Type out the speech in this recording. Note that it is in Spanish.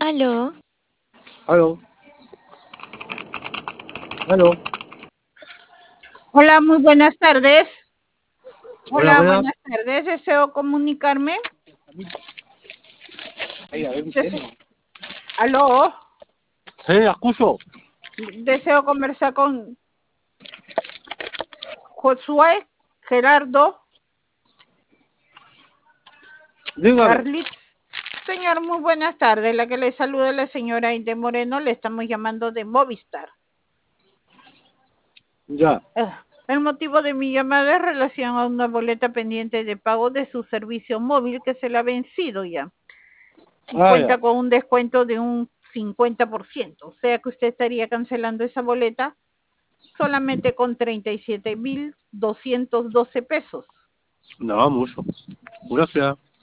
Aló, Aló, aló. Hola, muy buenas tardes. Hola, Hola, buenas. buenas tardes. Deseo comunicarme. Ahí, a ver, Dese- Aló, sí, escucho. deseo conversar con Josué Gerardo Dígame. Carlitz. Señor, muy buenas tardes. La que le saluda es la señora Inde Moreno. Le estamos llamando de Movistar. Ya. El motivo de mi llamada es relación a una boleta pendiente de pago de su servicio móvil que se le ha vencido ya. Y Ah, ya. cuenta con un descuento de un 50%. O sea que usted estaría cancelando esa boleta solamente con 37.212 pesos. No, mucho. Gracias.